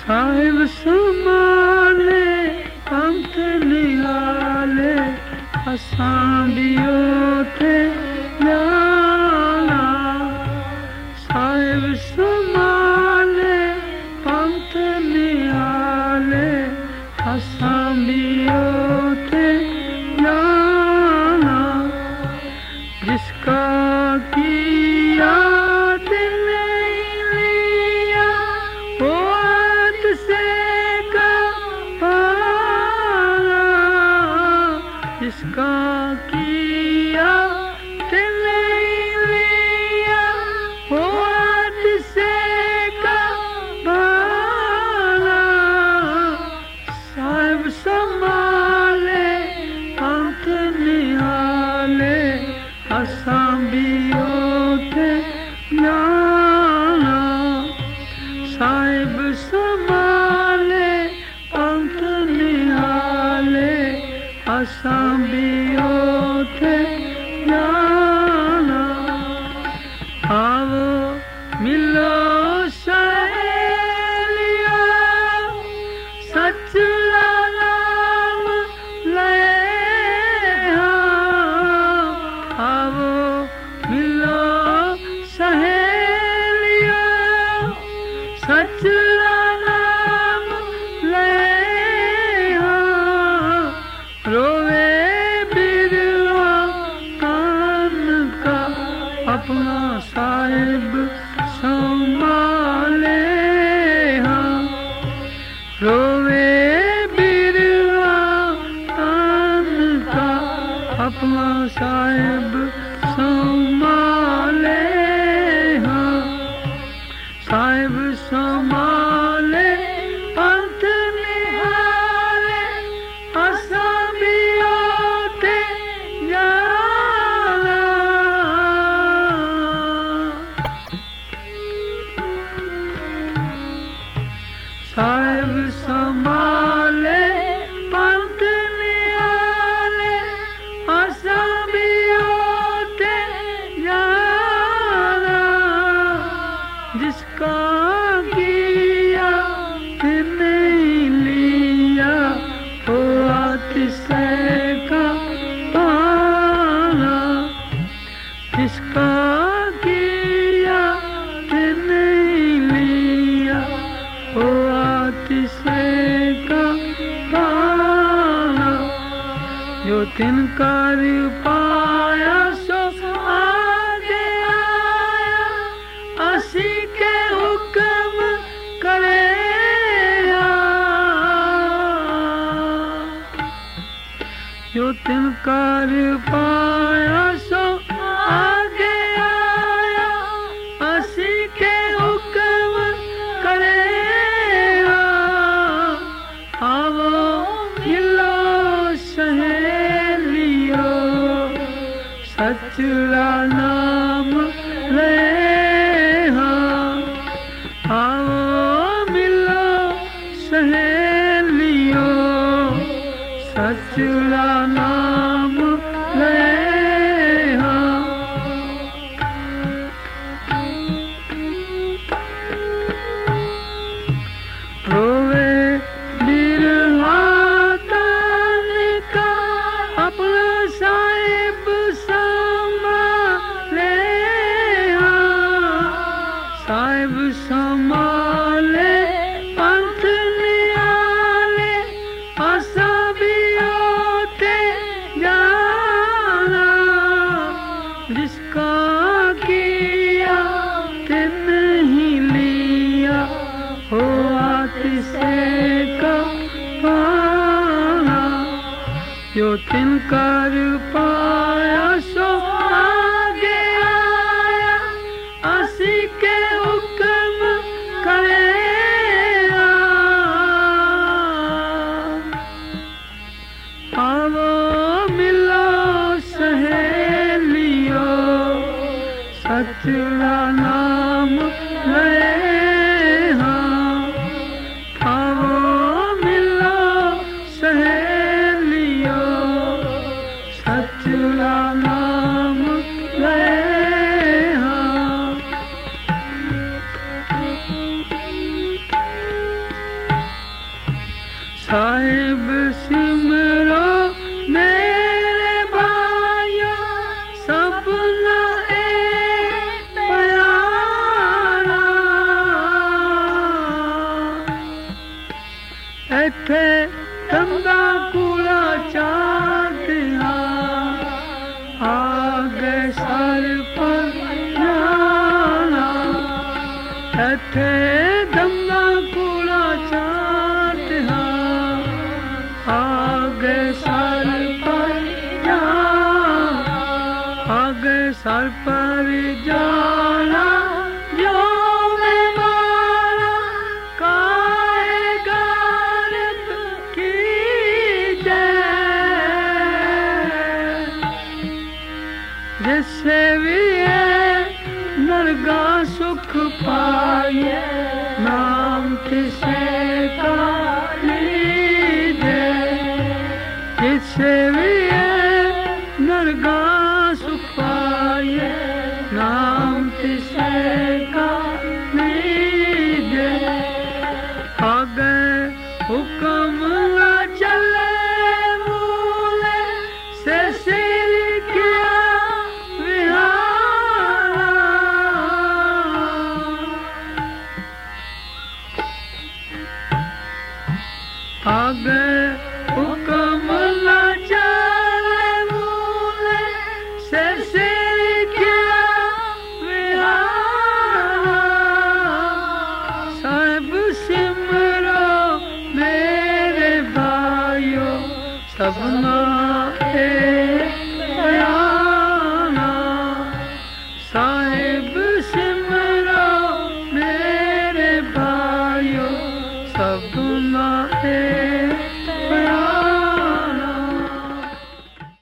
साहिब संभाले पंथ निहाले असां भी ओथे जाना। साहिब संभाले पंथ निहाले असां भी ओथे जाना। जिसका किया जिसका किया तिने लिया वो से का भाना। साहिब संभाले पंथ निहाले असां भी ओथे जाना। साहिब संभाले पंथ निहाले असां भी ओथे जाना। आओ मिलो सहेलिया सच नाम ले। आओ मिलो सहेलिया सच नाम ले। रोवे बिरवा कान का अपना साहिब संभाले। रोवे बिरवा कान का अपना साहिब संभाले। साहिब संभाले पंथ निहाले असां भी ओथे जाना। साहिब संभाले पंथ निहाले असां भी ओथे जाना। जिसका किया तिने लिया वो से का पाना। जिसका किया तिने लिया वो से का पाना। जो तिनकार पाया सो आगे आया असी के हुक्म करेगा। जो तिनकार पाया सो आगे आया असी के हुक्म करेगा। आओ मिलो सहेलियो सच नाम ले। आओ मिलो सहेलियो सच नाम ले। रोवे बिरवा कान का अपना साहिब संभाले। साहिब संभाले पंथ निहाले असां भी ओथे जाना। जिसका किया तिने ही लिया हो से का पाना। जो तिनकार पाया सो आगे आया असी के हुक्म करेगा। आओ मिलो सहेलियो सच नाम ले। आओ मिलो सहेलियो सच नाम साहिब सिमरो मेरे भाइयों सबना एक प्यारा इत्थे तंदा कूड़ा चाटिया आगे सर पर जाना इत्थे तंदा कूड़ा चाटिया आगे सर पर जाना आगे सर पर जाना जो मैं मारा काएगा की जय जिससे भी नरगा सुख पाए नाम किसे का लीजे जिससे भी नरगा सुख पाए नाम किसे का लीजे आगे हुक्म न चले मूले से सिर किया आगे हुक्म न चले मूले से सिर किया विहारा साहिब सिमरो मेरे भाइयों सबना एक प्यारा साहिब सिमरो मेरे भाइयों सबना एक